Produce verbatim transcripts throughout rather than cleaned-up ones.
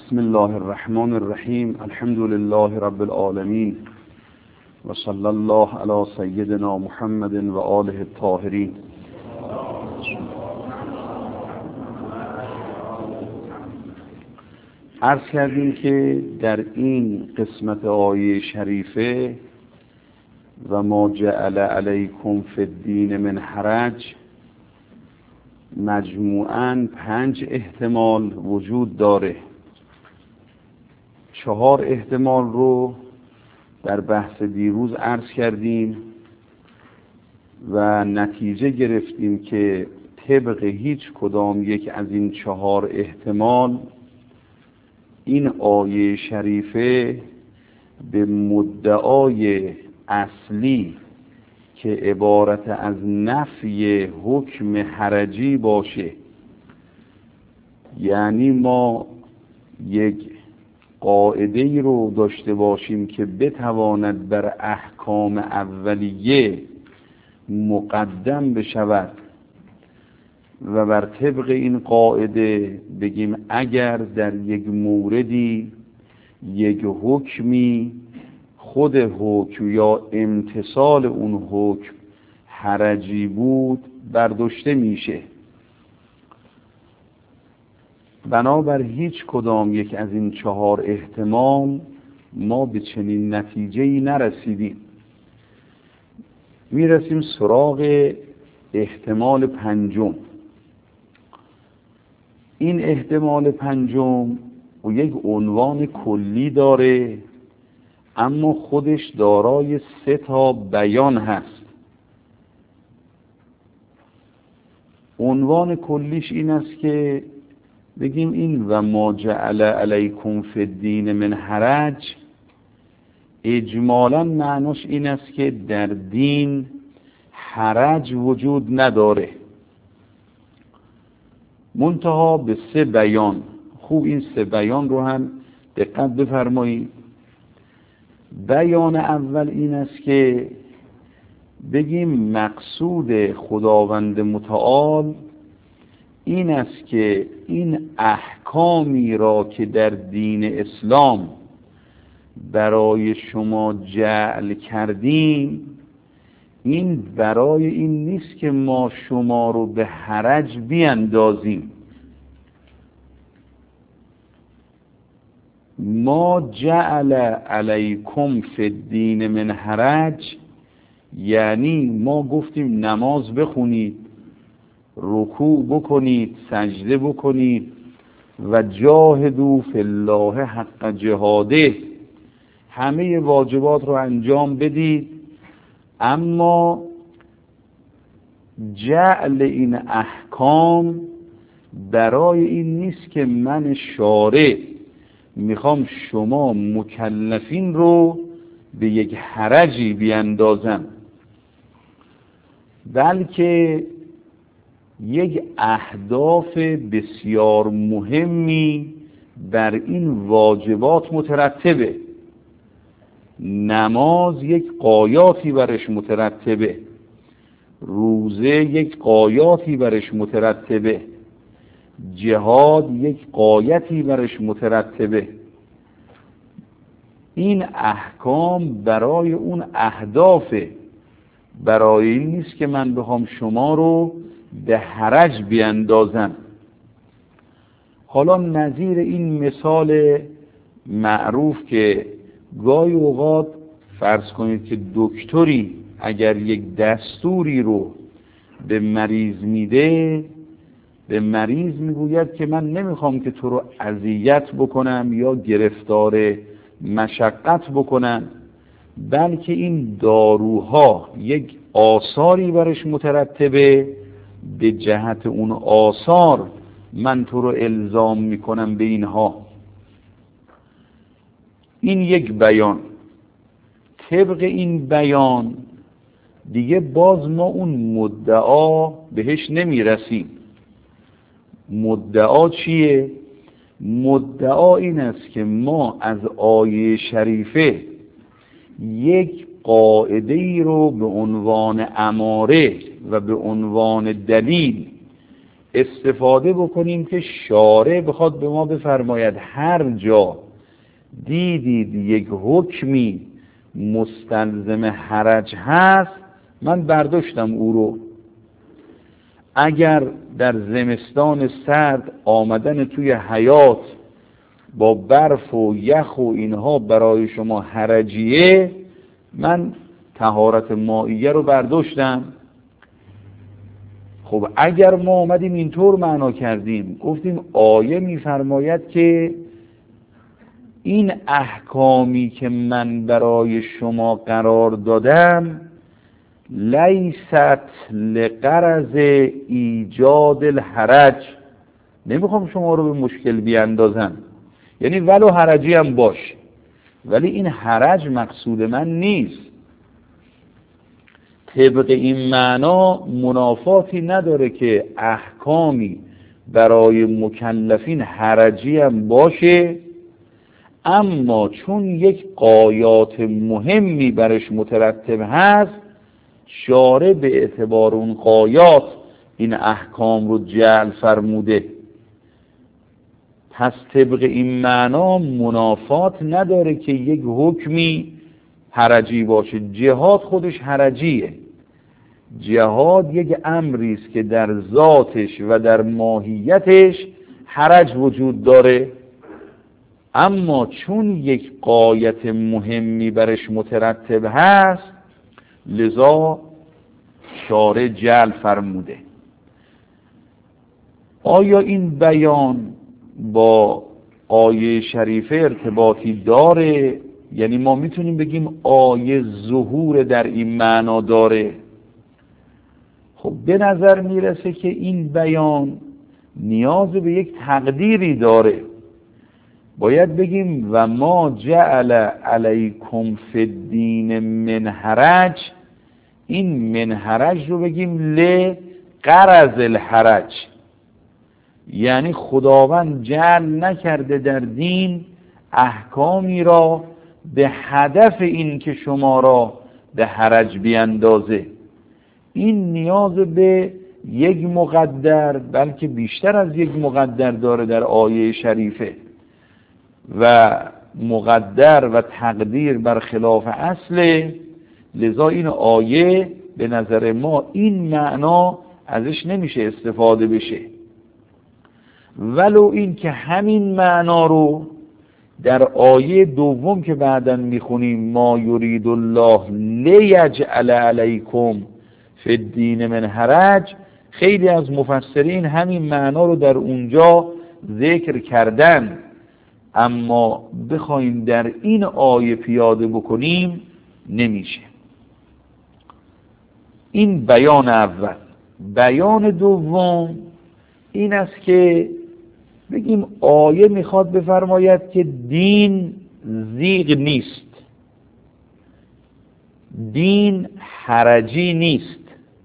بسم الله الرحمن الرحیم. الحمد لله رب العالمین و صلی الله علی سیدنا محمد و آله الطاهرین. عرض کردیم که در این قسمت آیه شریفه و ما جعل علیکم فی الدین من حرج مجموعاً پنج احتمال وجود داره. چهار احتمال رو در بحث دیروز عرض کردیم و نتیجه گرفتیم که طبق هیچ کدام یک از این چهار احتمال این آیه شریفه به مدعای اصلی که عبارت از نفی حکم حرجی باشه، یعنی ما یک قاعده ای رو داشته باشیم که بتواند بر احکام اولیه مقدم بشود و بر طبق این قاعده بگیم اگر در یک موردی یک حکمی خود حکم یا امتثال اون حکم حرجی بود برداشته میشه. بنابر هیچ کدام یک از این چهار احتمال ما به چنین نتیجه‌ای نرسیدیم. میرسیم سراغ احتمال پنجم. این احتمال پنجم و یک عنوان کلی داره، اما خودش دارای سه تا بیان هست. عنوان کلیش این است که بگیم این و ما جعل علیکم فی الدین من حرج اجمالاً معناش این است که در دین حرج وجود نداره، منتها به سه بیان. خوب این سه بیان رو هم دقت بفرمایید. بیان اول این است که بگیم مقصود خداوند متعال این است که این احکامی را که در دین اسلام برای شما جعل کردیم، این برای این نیست که ما شما رو به حرج بیندازیم. ما جعل علیکم فی الدین من حرج یعنی ما گفتیم نماز بخونید، رکوع بکنید، سجده بکنید و جاهدوا فی الله حق جهاده، همه واجبات رو انجام بدید. اما جعل این احکام برای این نیست که من شارع میخوام شما مکلفین رو به یک حرجی بیندازم، بلکه یک اهداف بسیار مهمی بر این واجبات مترتبه. نماز یک غایاتی برش مترتبه، روزه یک غایاتی برش مترتبه، جهاد یک غایتی برش مترتبه. این احکام برای اون اهدافه، برای این نیست که من بخوام شما رو به حرج بیندازم. حالا نظیر این مثال معروف که گاهی اوقات فرض کنید که دکتری اگر یک دستوری رو به مریض میده، به مریض میگوید که من نمیخوام که تو رو اذیت بکنم یا گرفتار مشقت بکنم، بلکه این داروها یک آثاری برش مترتبه، به جهت اون آثار من تو رو الزام میکنم به اینها. این یک بیان. طبق این بیان دیگه باز ما اون مدعا بهش نمیرسیم. مدعا چیه؟ مدعا این است که ما از آیه شریفه یک قاعده ای رو به عنوان اماره و به عنوان دلیل استفاده بکنیم که شارع بخواد به ما بفرماید هر جا دیدید یک حکمی مستلزم حرج هست من برداشتم او رو. اگر در زمستان سرد آمدن توی حیات با برف و یخ و اینها برای شما حرجیه، من طهارت مائیه رو برداشتم. خب اگر ما آمدیم اینطور معنا کردیم، گفتیم آیه میفرماید که این احکامی که من برای شما قرار دادم لیست لغرض ایجاد الحرج، نمیخوام شما رو به مشکل بیاندازم، یعنی ولو حرجی هم باش، ولی این حرج مقصود من نیست. طبق این معنا منافاتی نداره که احکامی برای مکلفین حرجی هم باشه، اما چون یک غایات مهمی برش مترتب هست، شارع به اعتبار اون غایات این احکام رو جعل فرموده. پس طبق این معنا منافات نداره که یک حکمی حرجی باشه. جهاد خودش حرجیه. جهاد یک امری است که در ذاتش و در ماهیتش حرج وجود داره، اما چون یک غایت مهمی برش مترتب هست لذا شارع جعل فرموده. آیا این بیان با آیه شریفه ارتباطی داره؟ یعنی ما میتونیم بگیم آیه ظهور در این معنا داره؟ خب به نظر میرسه که این بیان نیاز به یک تقدیری داره. باید بگیم و ما جعل علیکم فی الدین من حرج، این من حرج رو بگیم لغرض الحرج، یعنی خداوند جعل نکرده در دین احکامی را به هدف این که شما را به حرج بیندازه. این نیاز به یک مقدر بلکه بیشتر از یک مقدر داره در آیه شریفه، و مقدر و تقدیر بر خلاف اصله. لذا این آیه به نظر ما این معنا ازش نمیشه استفاده بشه، ولو این که همین معنا رو در آیه دوم که بعداً میخونیم ما یرید الله لیجعل علیکم فی الدین من حرج، خیلی از مفسرین همین معنا رو در اونجا ذکر کردن، اما بخوایم در این آیه پیاده بکنیم نمیشه. این بیان اول. بیان دوم این است که بگیم آیه میخواد بفرماید که دین زیغ نیست، دین حرجی نیست.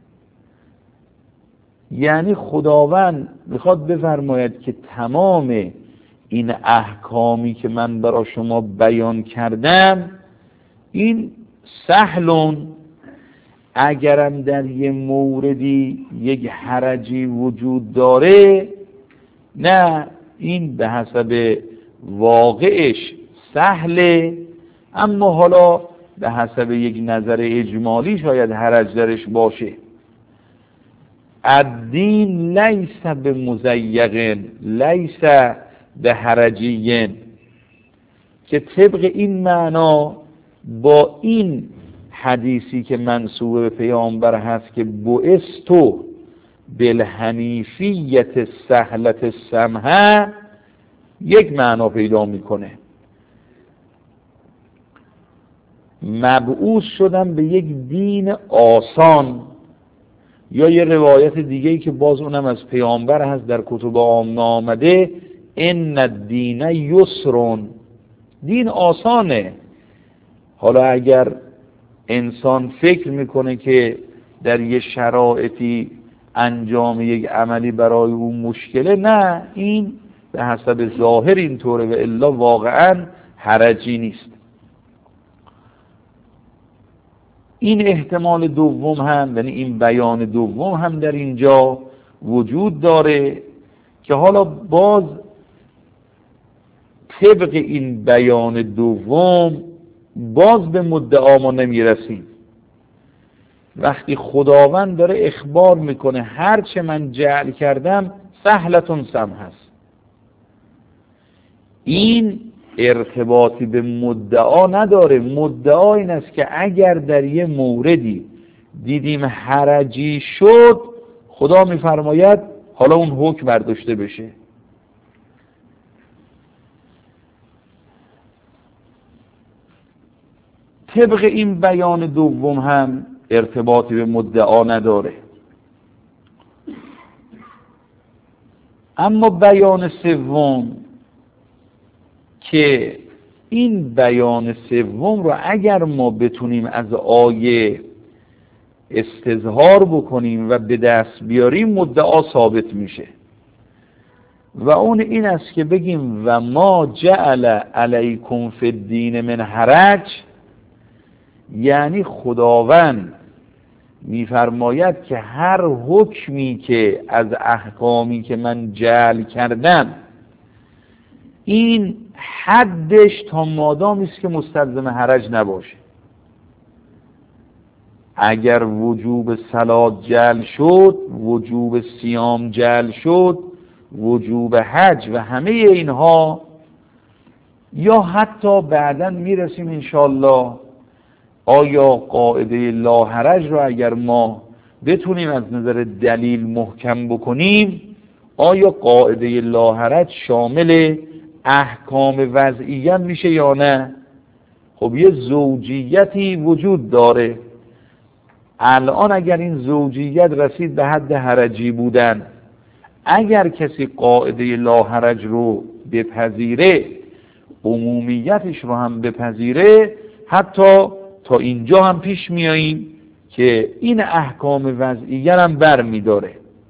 یعنی خداوند میخواد بفرماید که تمام این احکامی که من برای شما بیان کردم این سهلون، اگرم در یه موردی یک حرجی وجود داره نه، این به حسب واقعش سهله، اما حالا به حسب یک نظر اجمالی شاید حرج درش باشه. الدین لیس بمزیق لیس به حرجین، که طبق این معنا با این حدیثی که منسوب به پیامبر هست که بعثتو بالحنیفیت سهلت سمحه یک معنا پیدا میکنه. مبعوث شدن به یک دین آسان، یا یه روایت دیگه‌ای که باز اونم از پیامبر هست در کتب عامه آمده ان الدین یسرون، دین آسانه. حالا اگر انسان فکر میکنه که در یه شرایطی انجام یک عملی برای اون مشکله، نه، این به حسب ظاهر اینطوره و الا واقعا حرجی نیست. این احتمال دوم هم، یعنی این بیان دوم هم در اینجا وجود داره که حالا باز طبق این بیان دوم باز به مدعا ما نمیرسیم. وقتی خداوند داره اخبار میکنه هر چه من جعل کردم سهلتون سم هست، این ارتباطی به مدعا نداره. مدعا این است که اگر در یه موردی دیدیم حرجی شد، خدا میفرماید حالا اون حکم برداشته بشه. طبق این بیان دوم هم ارتباطی به مدعا نداره. اما بیان سوم که این بیان سوم رو اگر ما بتونیم از آیه استظهار بکنیم و به دست بیاریم مدعا ثابت میشه، و اون این است که بگیم و ما جعل علیکم فی الدین من حرج، یعنی خداوند میفرماید که هر حکمی که از احکامی که من جعل کردم این حدش تا مادامی است که مستلزم حرج نباشه. اگر وجوب صلات جعل شد، وجوب صیام جعل شد، وجوب حج و همه اینها، یا حتی بعداً میرسیم انشاءالله آیا قاعده لا حرج رو اگر ما بتونیم از نظر دلیل محکم بکنیم، آیا قاعده لا حرج شامل احکام وضعیه میشه یا نه؟ خب یه زوجیتی وجود داره. الان اگر این زوجیت رسید به حد حرجی بودن، اگر کسی قاعده لا حرج رو بپذیره، عمومیتش رو هم بپذیره، حتی تا اینجا هم پیش میاییم که این احکام وضعیه هم بر میداره.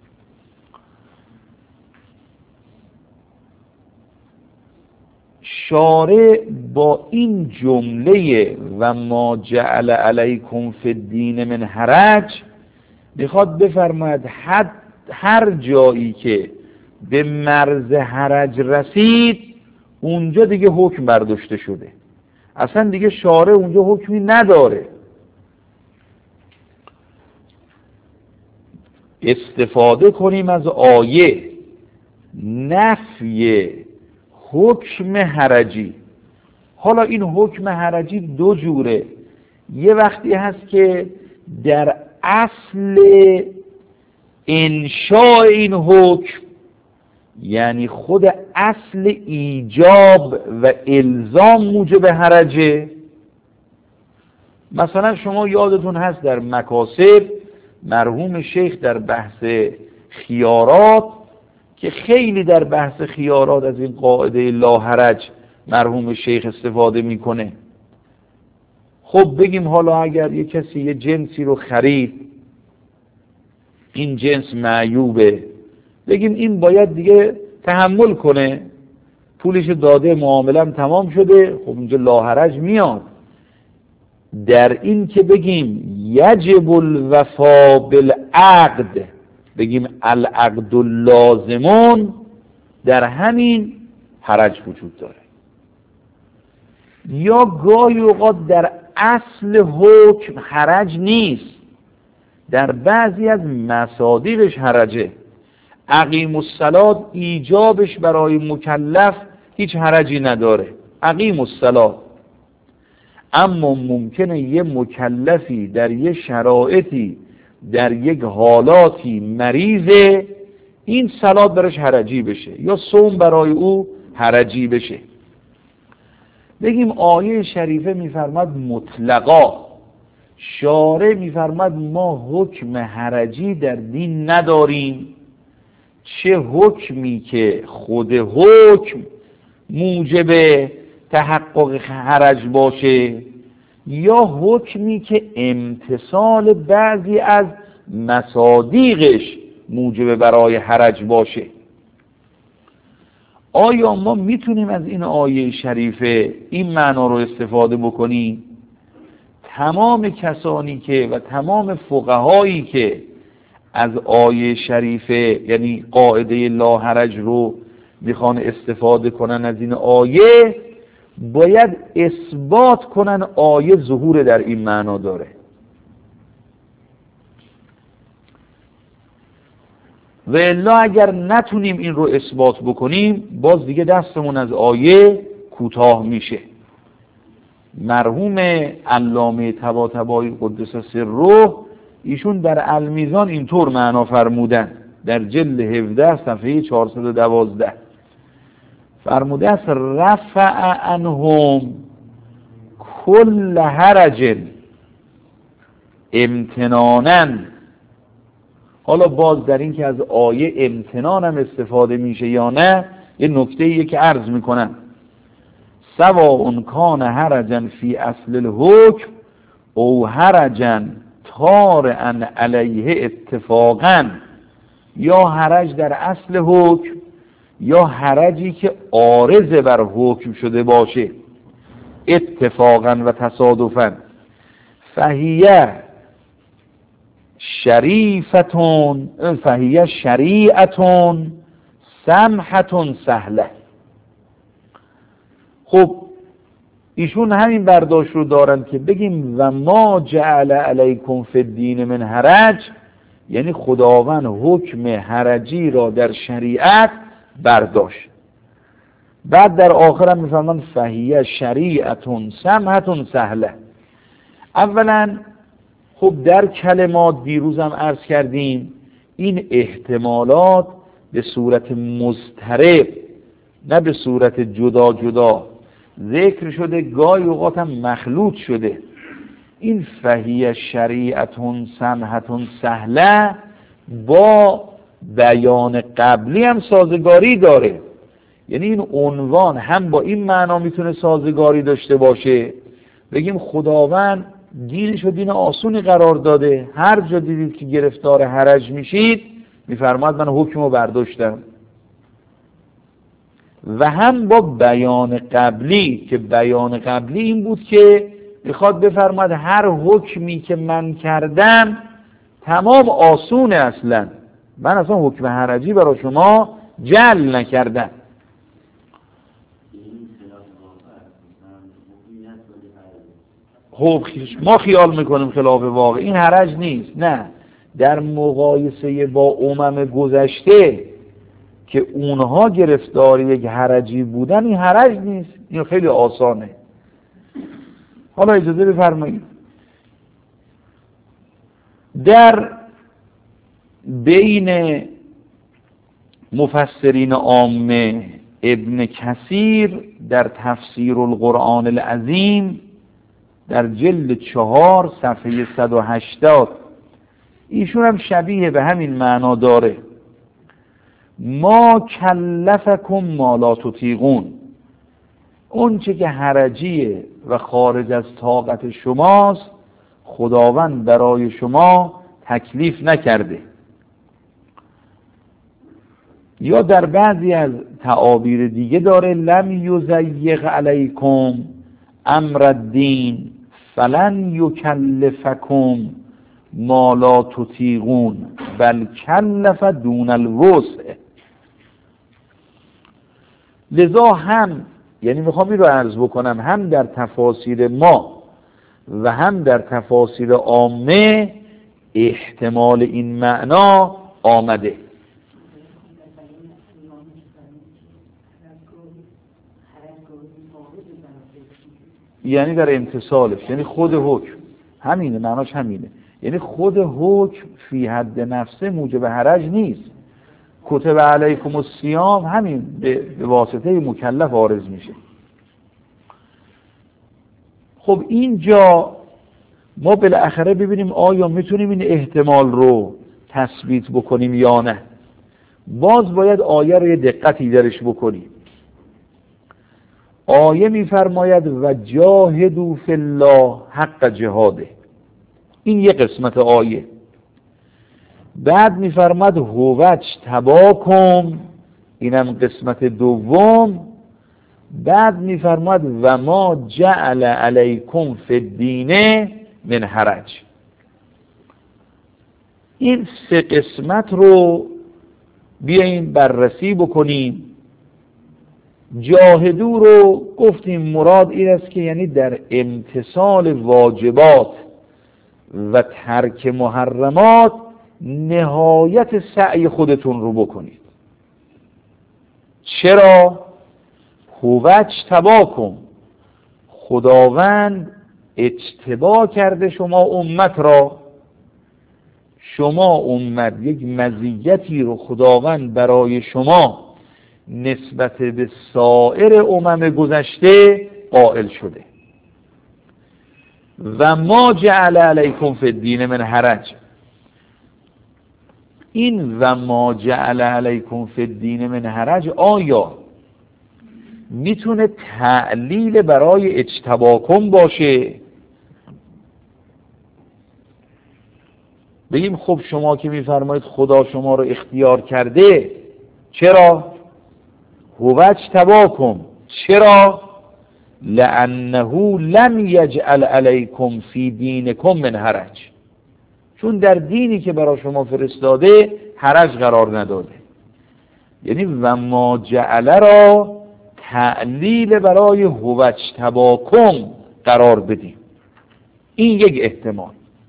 شارع با این جمله و ما جعل علیکم فی الدین من حرج میخواد بفرماید حد هر جایی که به مرز حرج رسید اونجا دیگه حکم برداشته شده، اصلا دیگه شارع اونجا حکمی نداره. استفاده کنیم از آیه نفی حکم حرجی. حالا این حکم حرجی دو جوره. یه وقتی هست که در اصل انشاء این حکم، یعنی خود اصل ایجاب و الزام موجب حرجه. مثلا شما یادتون هست در مکاسب مرحوم شیخ در بحث خیارات که خیلی در بحث خیارات از این قاعده لا حرج مرحوم شیخ استفاده میکنه. خب بگیم حالا اگر یه کسی یه جنسی رو خرید، این جنس معیوبه، بگیم این باید دیگه تحمل کنه، پولش داده، معاملم تمام شده، خب اینجا لا حرج میاد. در این که بگیم یجب الوفا بالعقد، بگیم العقد لازمون، در همین حرج وجود داره. یا گاهی اوقات در اصل حکم حرج نیست، در بعضی از مصادیقش حرجه. اقیم الصلاة ایجابش برای مکلف هیچ حرجی نداره، اقیم الصلاة. اما ممکنه یه مکلفی در یه شرایطی در یک حالاتی مریضه، این صلات برش حرجی بشه یا صوم برای او حرجی بشه. بگیم آیه شریفه میفرماد مطلقا، شارع میفرماد ما حکم حرجی در دین نداریم، چه حکمی که خود حکم موجب تحقق حرج باشه یا حکمی که امتثال بعضی از مصادیقش موجب برای حرج باشه. آیا ما میتونیم از این آیه شریفه این معنا رو استفاده بکنیم؟ تمام کسانی که و تمام فقهایی که از آیه شریفه، یعنی قاعده لا حرج رو میخوان استفاده کنن از این آیه، باید اثبات کنن آیه ظهور در این معنا داره. و الا اگر نتونیم این رو اثبات بکنیم، باز دیگه دستمون از آیه کوتاه میشه. مرحوم علامه طباطبایی قدس سره ایشون در المیزان اینطور معنا فرمودن در جلد هفده صفحه چهارصد و دوازده، فرموده است رفع عنهم کل حرج امتنانا. حالا باز در این که از آیه امتنان هم استفاده میشه یا نه، یه نکته ایه که عرض میکنن. سواء کان حرجا فی اصل الحکم او حرجا طارئا علیه اتفاقا، یا حرج در اصل حکم یا حرجی که عارض بر حکم شده باشه اتفاقا و تصادفا، فهیه شریفتون فهیه شریعتون سمحتون سهله. خب ایشون همین برداشت رو دارن که بگیم و ما جعل علیکم فی الدین من حرج، یعنی خداوند حکم حرجی را در شریعت برداشت. بعد در آخر هم میفرمان فهیه شریعتون سمحتون سهله. اولا خب در کلمات دیروزم عرض کردیم این احتمالات به صورت مضطرب نه به صورت جدا جدا ذکر شده، گاهی اوقات هم مخلوط شده. این فهیه شریعتون سمحتون سهله با بیان قبلی هم سازگاری داره، یعنی این عنوان هم با این معنا میتونه سازگاری داشته باشه. بگیم خداوند دینشو دین آسونی قرار داده، هر جا دیدید که گرفتار حرج میشید میفرماد من حکمو برداشتم. و هم با بیان قبلی که بیان قبلی این بود که میخواد بفرماد هر حکمی که من کردم تمام آسونه، اصلا من اصلا حکم حرجی برای شما جعل نکردم. خب ما خیال میکنیم خلاف واقع این حرج نیست، نه، در مقایسه با امم گذشته که اونها گرفتار یک حرجی بودن این حرج نیست، این خیلی آسانه. حالا اجازه بفرمایید در بین مفسرین عامه ابن کثیر در تفسیر القرآن العظیم در جلد چهار صفحه صد و هشتاد ایشون هم شبیه به همین معنا داره. ما کلفکم ما لا تطیقون، اون چه که حرجیه و خارج از طاقت شماست خداوند برای شما تکلیف نکرده. یا در بعضی از تعابیر دیگه داره لم یضیق علیکم امر الدین فلن یکلفکم ما لا تطیقون بل کلف دون الوسع. لذا هم یعنی میخوام این رو عرض بکنم هم در تفاسیر ما و هم در تفاسیر عامه احتمال این معنا آمده. یعنی در امتصالش، یعنی خود حکم همینه، معناش همینه، یعنی خود حکم فی حد نفسه موجب حرج نیست. کتب علیکم الصیام همین به واسطه مکلف عارض میشه. خب اینجا ما بالاخره ببینیم آیا میتونیم این احتمال رو تثبیت بکنیم یا نه. باز باید آیه رو یه دقتی درش بکنیم. آیه میفرماید و جاهدوا فی الله حق جهاده، این یه قسمت آیه. بعد میفرماد هوچ تباکم، اینم قسمت دوم. بعد میفرماد و ما جعل علیکم فی الدین من حرج. این سه قسمت رو بیاییم بررسی بکنیم. جاهدو رو گفتیم مراد این است که یعنی در امتثال واجبات و ترک محرمات نهایت سعی خودتون رو بکنید. چرا؟ هو اجتباکم، خداوند اجتبا کرده شما امت را. شما امت یک مزیتی رو خداوند برای شما نسبت به سایر امم گذشته قائل شده. و ما جعل علیکم فی الدین من حرج. این و ما جعل علیکم فی الدین من حرج آیا میتونه تعلیل برای اجتباکم باشه؟ بگیم خب شما که میفرمایید خدا شما رو اختیار کرده، چرا؟ هو اجتباکم، چرا؟ لانه لم یجعل علیکم فی دینکم من حرج، چون در دینی که برای شما فرستاده حرج قرار نداده. یعنی و ما جعل را تعلیل برای هو اجتباکم قرار بدیم. این یک احتمال.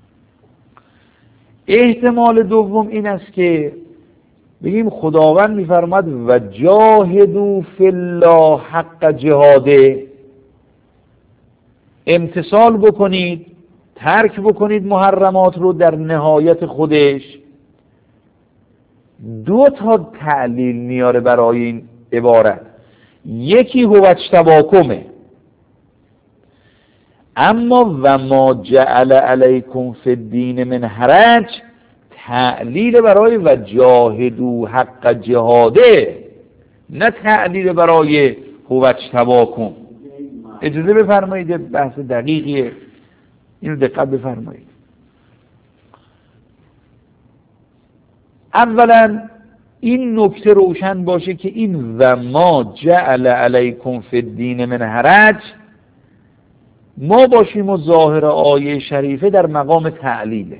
احتمال دوم این است که بگیم خداوند میفرماد و جاهدوا فی الله حق جهاده، امتثال بکنید، ترک بکنید محرمات رو در نهایت خودش. دو تا تعلیل میاره برای این عبارت. یکی هو اجتباکمه، اما و ما جعل علیکم فی الدین من حرج تعلیل برای و جاهدوا حق جهاده، نه تعلیل برای هو اجتباکم. اجازه بفرمایید، بحث دقیقیه، اینو دقت بفرمایید. اولا این نکته روشن باشه که این و ما جعل علیکم فی الدین من حرج، ما باشیم و ظاهر آیه شریفه در مقام تعلیله.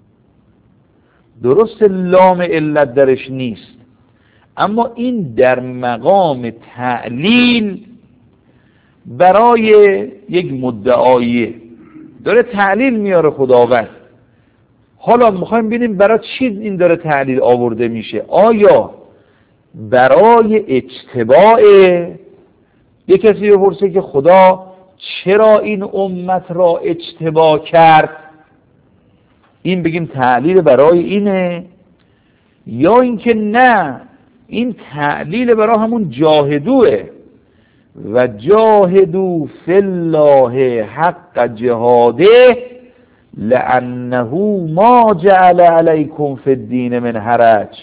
درست لام علت درش نیست، اما این در مقام تعلیل برای یک مدعایه داره تعلیل میاره خداوند. حالا میخوایم ببینیم برای چی این داره تعلیل آورده میشه. آیا برای اجتباع؟ یک کسی بپرسه که خدا چرا این امت را اجتبا کرد، این بگیم تعلیل برای اینه، یا اینکه نه این تعلیل برای همون جاهدوه و جاهدوا فی الله حق جهاده لانه ما جعل علیکم فی الدین من حرج.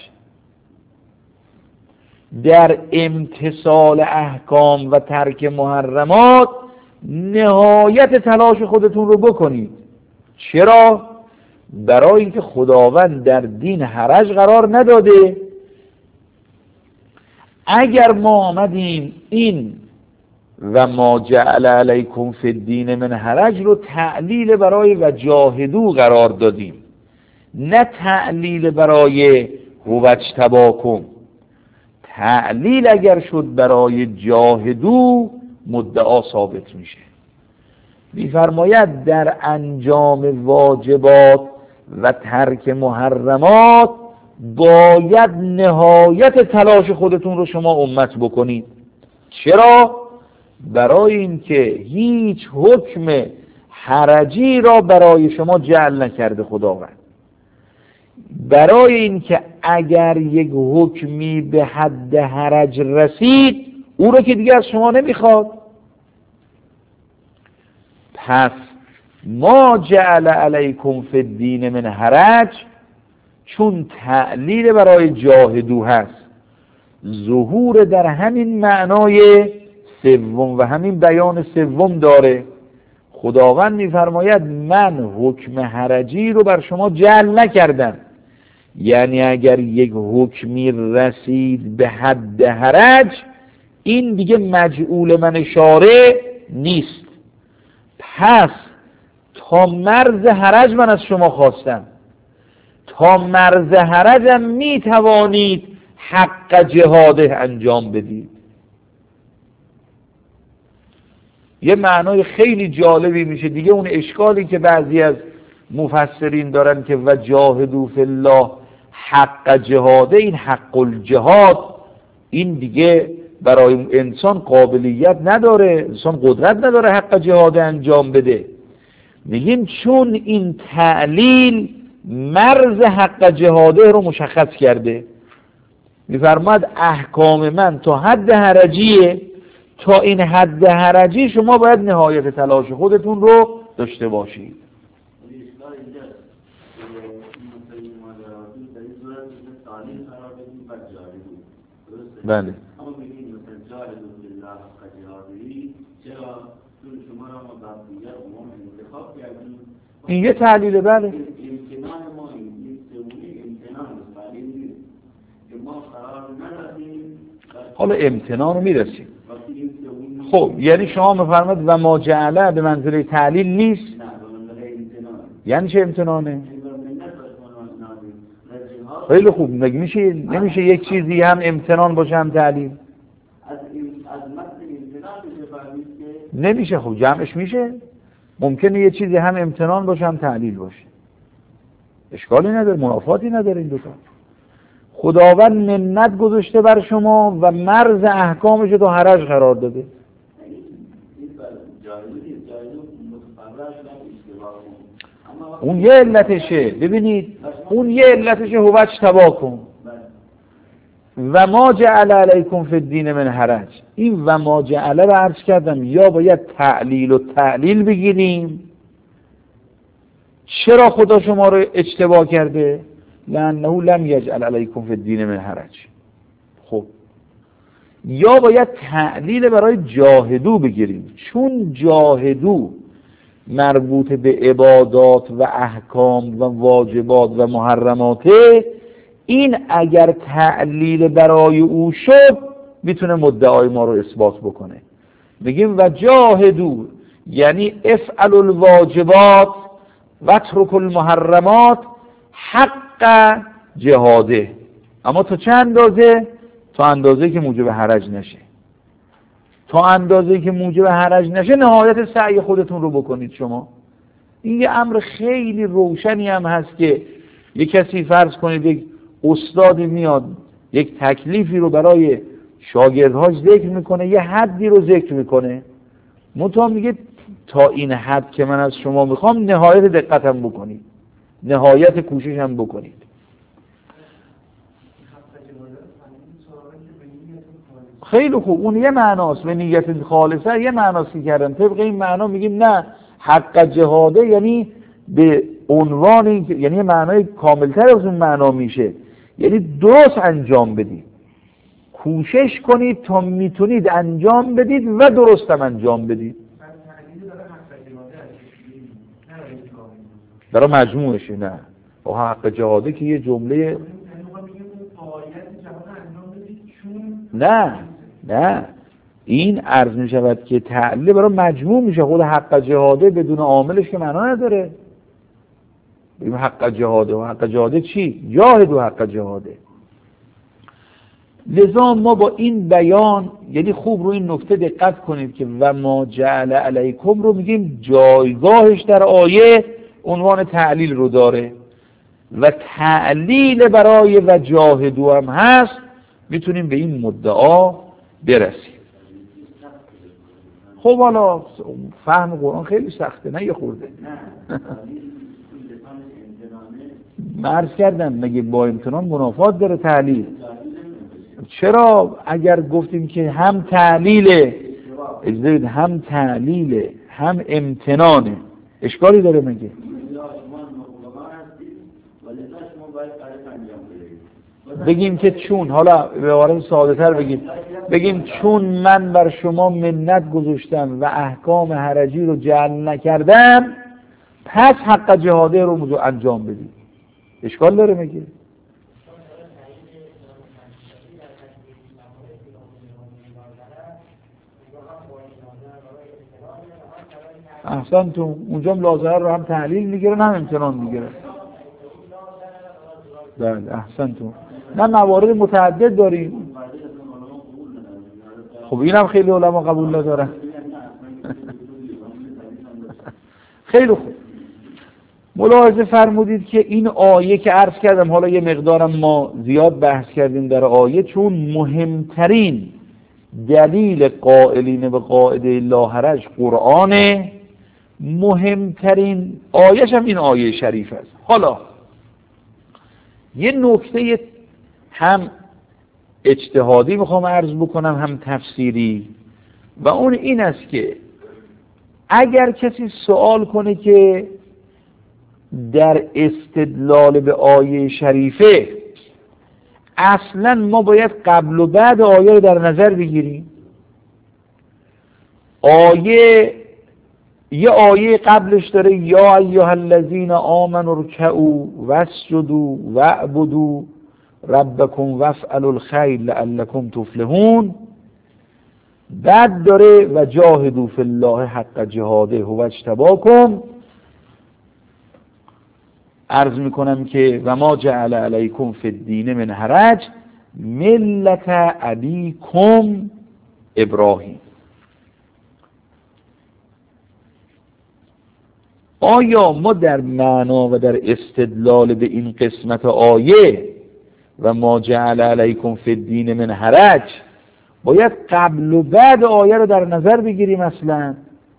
در امتثال احکام و ترک محرمات نهایت تلاش خودتون رو بکنید. چرا؟ برای اینکه خداوند در دین حرج قرار نداده. اگر ما آمدیم این و ما جعل علیکم فی الدین من حرج رو تعلیل برای و جاهدو قرار دادیم، نه تعلیل برای هو اجتباکم. تعلیل اگر شد برای جاهدو مدعا ثابت میشه. میفرماید در انجام واجبات و ترک محرمات باید نهایت تلاش خودتون رو شما امت بکنید. چرا؟ برای اینکه هیچ حکم حرجی را برای شما جعل نکرده خداوند. برای اینکه اگر یک حکمی به حد حرج رسید او رو که دیگه از شما نمیخواد. پس ما جعل علیکم فی الدین من حرج چون تعلیل برای جاهدو هست، ظهور در همین معنای سوم و همین بیان سوم داره. خداوند میفرماید من حکم حرجی رو بر شما جعل نکردم، یعنی اگر یک حکمی رسید به حد حرج این دیگه مجعول من شارع نیست. پس تا مرز حرج من از شما خواستم، تا مرز حرجم می توانید حق جهاده انجام بدید. یه معنای خیلی جالبی میشه دیگه. اون اشکالی که بعضی از مفسرین دارن که و جاهدوا فی الله حق جهاده، این حق الجهاد این دیگه برای انسان قابلیت نداره، انسان قدرت نداره حق جهاده انجام بده. میگیم چون این تعلیل مرز حق جهاده رو مشخص کرده، میفرماد احکام من تا حد حرجیه، تا این حد حرجی شما باید نهایت تلاش خودتون رو داشته باشید. بله. این یه تعلیله. بله. حالا امتنان رو میرسیم. خب یعنی شما مفرماد و ما جعله به منزله تعلیل نیست؟ یعنی چه امتنانه؟ خیلی خوب. نمیشه نمیشه یک چیزی هم امتنان باشه هم تعلیل؟ نمیشه. خب جمعش میشه. ممکنه یه چیزی هم امتنان باشه هم تعلیل باشه، اشکالی نداره، منافاتی نداره. این دوتا خداوند منت گذاشته بر شما و مرز احکامش تو حرج قرار داده. اون یه علتشه. ببینید اون یه علتشه، هوچ تبا کن. و ما جعل علیکم فی الدین من حرج. این و ما جعل رو عرض کردم، یا باید تعلیل و تعلیل بگیریم. چرا خدا شما رو اجتبا کرده؟ لانه لم یجعل علیکم فی الدین من حرج. خب یا باید تعلیل برای جاهدو بگیریم، چون جاهدو مربوط به عبادات و احکام و واجبات و محرماته، این اگر تعلیل برای او شد میتونه مدعای ما رو اثبات بکنه. بگیم و جاهدو یعنی افعل الواجبات و اترک المحرمات حق جهاده، اما تا چه اندازه؟ تا اندازه که موجب حرج نشه. تا اندازه که موجب حرج نشه نهایت سعی خودتون رو بکنید شما. این یه امر خیلی روشنی هم هست که یک کسی فرض کنید یک استادی میاد یک تکلیفی رو برای شاگردهاش ذکر میکنه، یه حدی رو ذکر میکنه، منتها میگه تا این حد که من از شما میخوام نهایت دقتم بکنید، نهایت کوششم بکنید. خیلی خوب. اون یه معناست و نیت خالصه یه معناست که کردن. طبق این معنا میگیم نه، حق جهاده یعنی به عنوان این، یعنی یه معنای کاملتر از اون معنا میشه، یعنی درست انجام بدید، کوشش کنید تا میتونید انجام بدید و درستم انجام بدید. برای مجموعشه. نه و حق جهاده که یه جمله، نه نه این عرض می شود که تعلیل برای مجموع میشه. خود حق جهاده بدون عاملش که معنا نداره. بگیم حق جهاده و حق جهاده چی؟ جاهد و حق جهاده. لذا ما با این بیان، یعنی خوب رو این نکته دقت کنید که و ما جعل علیکم رو میگیم جایگاهش در آیه عنوان تعلیل رو داره و تعلیل برای و جاهدو هم هست، میتونیم به این مدعا برسیم. خب حالا فهم قرآن خیلی سخته، نه یه خورده. عرض کردم مگه با امتنان منافات داره تعلیل؟ چرا اگر گفتیم که هم تعلیله اجازه هم تعلیله هم امتنانه، اشکالی داره مگه؟ بگیم که چون، حالا به عبارت ساده تر بگیم بگیم چون من بر شما منت گذاشتم و احکام حرجی رو جعل نکردم، پس حق جهاده رو انجام بدید. اشکال داره مگه؟ احسن تو اونجا لازمه رو هم تعلیل میگیرن هم امتنان میگیرن. بله احسنتون. نه موارد متعدد داریم. خب اینم خیلی علما قبول ندارن. خیلی خوب. ملاحظه فرمودید که این آیه که عرض کردم، حالا یه مقدارم ما زیاد بحث کردیم در آیه، چون مهمترین دلیل قائلین به قاعده لا حرج قرآنه، مهمترین آیهش هم این آیه شریف است. حالا یه نکته هم اجتهادی میخوام عرض بکنم هم تفسیری، و اون این است که اگر کسی سوال کنه که در استدلال به آیه شریفه اصلا ما باید قبل و بعد آیه رو در نظر بگیریم، آیه یه آیه قبلش داره یا ایها الذین آمنوا ارکعوا واسجدوا واعبدوا ربکم وافعلوا الخیر لعلکم تفلحون، بعد داره و جاهدوا فی الله حق جهاده هو اجتباکم. عرض میکنم که و ما جعل علیکم فی الدین من حرج ملت ابیکم ابراهیم. آیا ما در معنا و در استدلال به این قسمت آیه و ما جعل علیکم فی الدین من حرج باید قبل و بعد آیه رو در نظر بگیریم اصلا،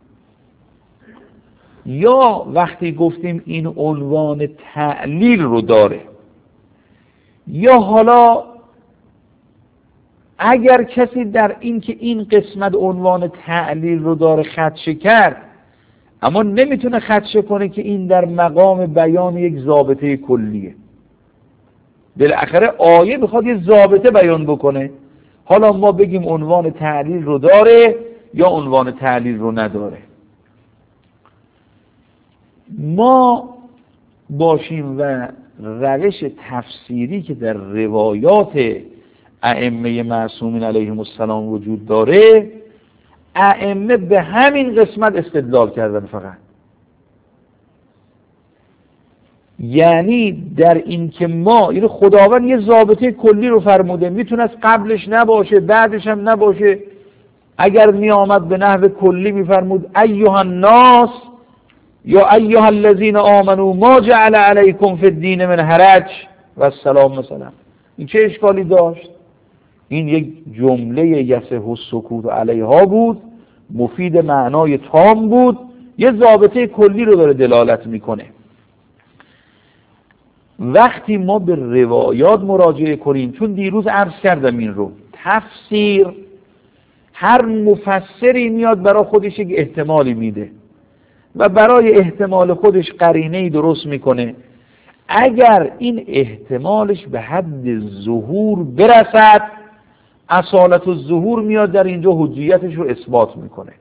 یا وقتی گفتیم این عنوان تعلیل رو داره، یا حالا اگر کسی در این که این قسمت عنوان تعلیل رو داره خدشه کرد، اما نمیتونه خدشه کنه که این در مقام بیان یک ضابطه کلیه، بالاخره آیه بخواد یه ضابطه بیان بکنه، حالا ما بگیم عنوان تعلیل رو داره یا عنوان تعلیل رو نداره. ما باشیم و روش تفسیری که در روایات ائمه معصومین علیهم السلام وجود داره، ائمه به همین قسمت استدلال کردن فقط، یعنی در این که ما این خداوند یه ضابطه کلی رو فرموده، میتونه از قبلش نباشه بعدش هم نباشه، اگر می آمد به نحو کلی میفرمود ایها الناس یا ایها الذین آمنوا ما جعل علیکم فی الدین من حرج و السلام مثلا، این چه اشکالی داشت؟ این یک جمله یصح السکوت علیها بود، مفید معنای تام بود، یه ضابطه کلی رو داره دلالت میکنه. وقتی ما به روایات مراجعه کنیم، چون دیروز عرض کردم این رو، تفسیر هر مفسری میاد برای خودش یک احتمالی میده و برای احتمال خودش قرینه‌ای درست میکنه، اگر این احتمالش به حد ظهور برسد، اصالت الظهور میاد در اینجا حجیتش رو اثبات میکنه،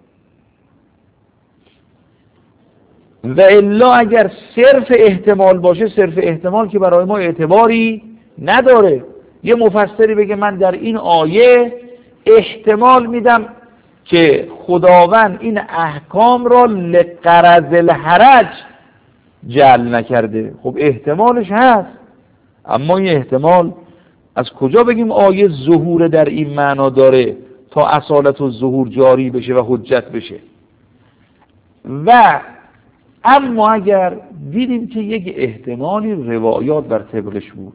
و الا اگر صرف احتمال باشه، صرف احتمال که برای ما اعتباری نداره. یه مفسری بگه من در این آیه احتمال میدم که خداوند این احکام را لغرض الحرج جعل نکرده، خب احتمالش هست، اما این احتمال از کجا بگیم آیه ظهور در این معنا داره تا اصالت و ظهور جاری بشه و حجت بشه؟ و اما اگر دیدیم که یک احتمالی روایات بر طبقش بود،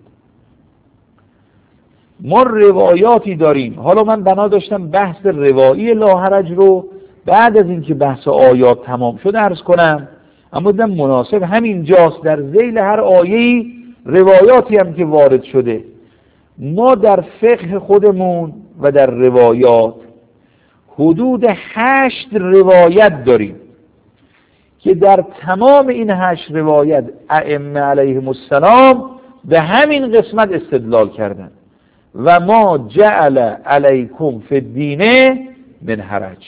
ما روایاتی داریم، حالا من بنا داشتم بحث روایی لا حرج رو بعد از اینکه بحث آیات تمام شد عرض کنم، اما دیدم مناسب همین جاست، در ذیل هر آیه‌ای روایاتی هم که وارد شده. ما در فقه خودمون و در روایات حدود هشت روایت داریم که در تمام این هشت روایت ائمه علیهم السلام به همین قسمت استدلال کردن و ما جعل علیکم فی الدین من حرج.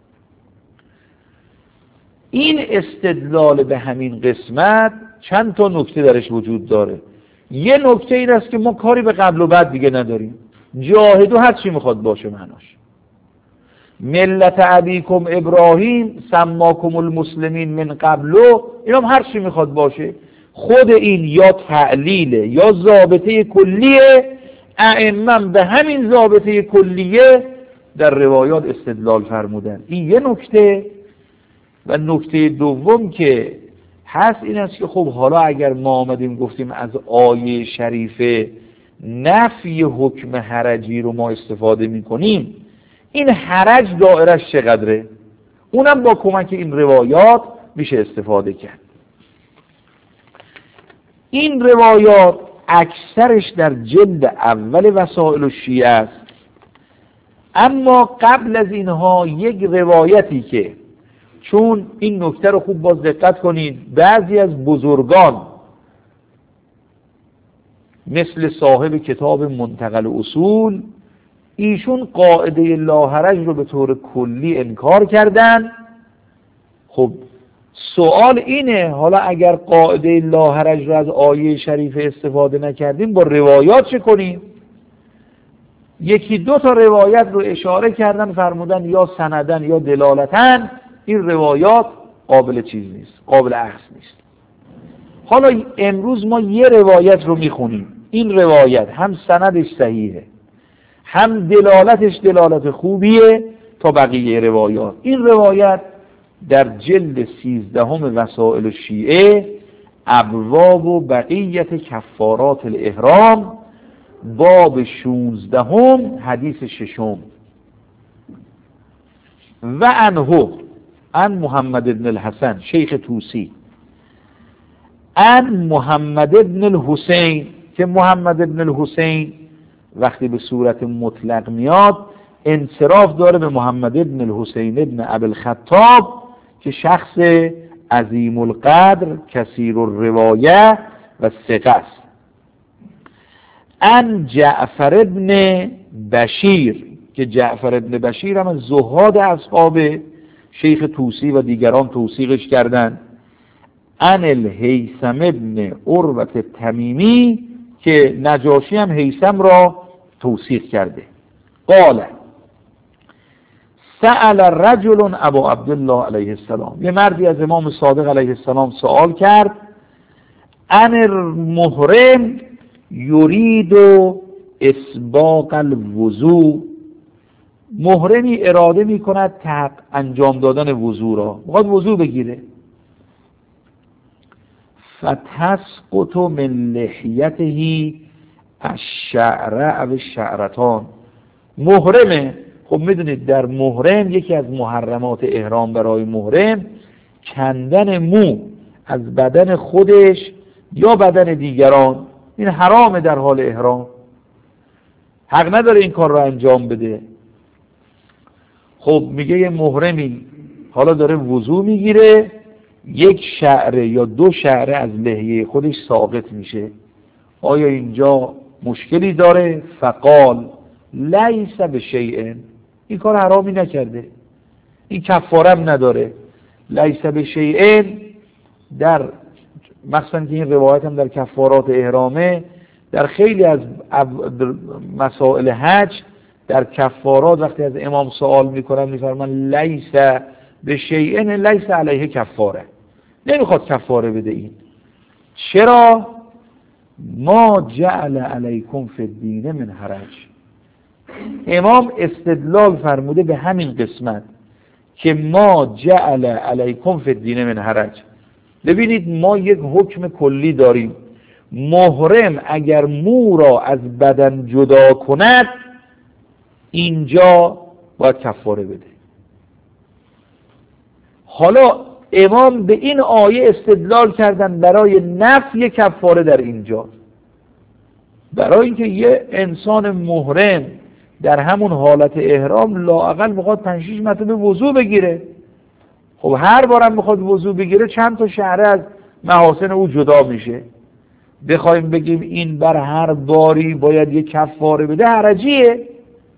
این استدلال به همین قسمت چند تا نکته درش وجود داره. یه نکته این است که ما کاری به قبل و بعد دیگه نداریم، جاهدو هر چی میخواد باشه معناش، ملت ابیکم ابراهیم سماکم المسلمین من قبلو، اینا هم هر چی میخواد باشه، خود این یا تعلیله یا ضابطه کلیه، ائمه به همین ضابطه کلیه در روایات استدلال فرمودن. این یه نکته. و نکته دوم که هست این است که خب حالا اگر ما آمدیم گفتیم از آیه شریفه نفی حکم حرجی رو ما استفاده میکنیم، این حرج دائرش چقدره؟ اونم با کمک این روایات میشه استفاده کرد. این روایات اکثرش در جلد اول وسائل الشیعه است، اما قبل از اینها یک روایتی که، چون این نکته رو خوب باز دقت کنید، بعضی از بزرگان مثل صاحب کتاب منتقل اصول، ایشون قاعده لا حرج رو به طور کلی انکار کردن. خب سوال اینه حالا اگر قاعده لا حرج رو از آیه شریفه استفاده نکردیم با روایات چه کنیم؟ یکی دو تا روایت رو اشاره کردن، فرمودن یا سندن یا دلالتن این روایات قابل چیز نیست، قابل اخذ نیست. حالا امروز ما یه روایت رو میخونیم، این روایت هم سندش صحیحه هم دلالتش دلالت خوبیه تا بقیه روایات. این روایت در جلد سیزدهم وسائل الشیعه ابواب و بقیت کفارات الاحرام باب شونزدهم حدیث ششم. و عنه عن محمد بن الحسن شیخ طوسی عن محمد بن الحسین، که محمد بن الحسین وقتی به صورت مطلق میاد انصراف داره به محمد بن الحسین بن ابی الخطاب که شخص عظیم القدر کثیر الروایه و ثقه است. ان جعفر بن بشیر، که جعفر بن بشیر هم از زهاد اصحاب شیخ طوسی و دیگران توثیقش کردند. ان الهیثم بن عروة تمیمی، که نجاشی هم هیثم را توثیق کرده. قال سأل رجل ابو عبدالله علیه السلام، یه مردی از امام صادق علیه السلام سوال کرد، ان المحرم یرید اسباق الوضوء، محرمی اراده می کند تحق انجام دادن وضو را، میخواد وضو بگیره. فتسقط من لحیته الشعر او الشعرتان، محرمه. خب میدونید در محرم یکی از محرمات احرام برای محرم کندن مو از بدن خودش یا بدن دیگران، این حرامه در حال احرام، حق نداره این کار را انجام بده. خب میگه یه محرمی حالا داره وضو میگیره، یک شعره یا دو شعره از لحیه خودش ساقط میشه، آیا اینجا مشکلی داره؟ فقال لیس بشیء، این کار حرامی نکرده، این کفاره هم نداره. لیس بشیء در مثلا که این روایت هم در کفارات احرامه، در خیلی از مسائل حج در کفارات وقتی از امام سوال میکنن میفرمان لیس بشیء لیس علیه کفاره، نمیخواد کفاره بده. این چرا؟ ما جعل علیکم فی الدین من حرج، امام استدلال فرموده به همین قسمت که ما جعل علیکم فی الدین من حرج. ببینید ما یک حکم کلی داریم، محرم اگر مو را از بدن جدا کند اینجا باید کفاره بده. حالا امام به این آیه استدلال کردن برای نفی کفاره در اینجا، برای اینکه یه انسان محرم در همون حالت احرام لااقل میخواد پنج شش مرتبه وضو بگیره. خب هر بارم میخواد وضو بگیره چند تا شعره از محاسن او جدا میشه. بخوایم بگیم این بر هر باری باید یه کفاره بده، حرجیه.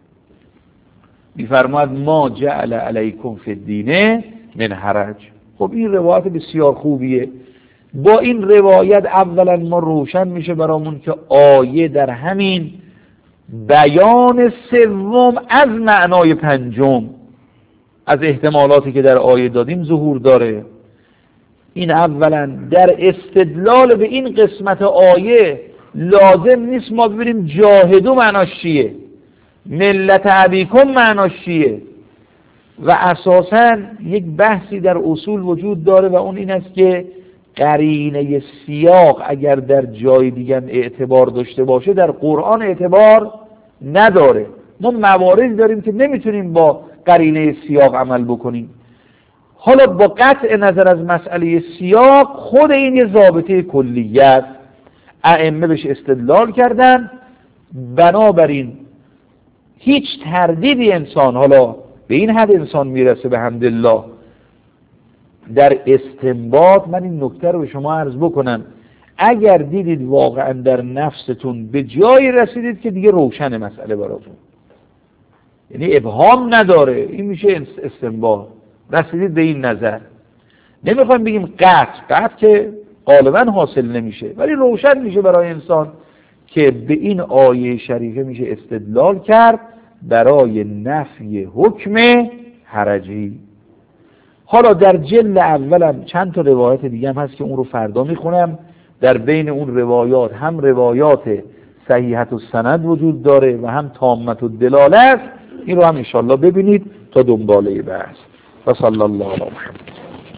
میفرماد ما جعل علیکم فی الدین من حرج. خب این روایت بسیار خوبیه. با این روایت اولا ما روشن میشه برامون که آیه در همین بیان سوم از معنای پنجم از احتمالاتی که در آیه دادیم ظهور داره. این اولا در استدلال به این قسمت آیه لازم نیست ما ببینیم جاهدو معناش چیه، ملت ابیکم معناش چیه. و اساساً یک بحثی در اصول وجود داره و اون این است که قرینه سیاق اگر در جای دیگر اعتبار داشته باشه در قرآن اعتبار نداره. ما موارد داریم که نمیتونیم با قرینه سیاق عمل بکنیم. حالا با قطع نظر از مسئله سیاق خود این یه ضابطه کلیه است، ائمه بهش استدلال کردن. بنابراین هیچ تردیدی انسان، حالا به این حد انسان میرسه به حمدالله در استنباط، من این نکته رو به شما عرض بکنم، اگر دیدید واقعا در نفستون به جایی رسیدید که دیگه روشن مسئله براتون، یعنی ابهام نداره، این میشه استنباط، رسیدید به این نظر، نمیخوایم بگیم قطع، قطع که غالبا حاصل نمیشه ولی روشن میشه برای انسان که به این آیه شریفه میشه استدلال کرد برای نفی حکم حرجی. حالا در جلد اولم چند تا روایت دیگه هم هست که اون رو فردا میخونم. در بین اون روایات هم روایات صحیحت السند وجود داره و هم تامت الدلاله است. این رو هم انشالله ببینید تا دنباله بحث. و صلی الله علی محمد.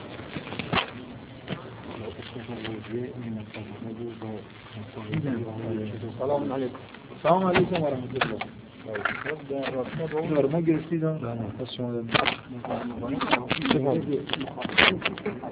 سلام علیکم. سلام علیکم و رحمت الله. ما گرفتید؟ نه نه.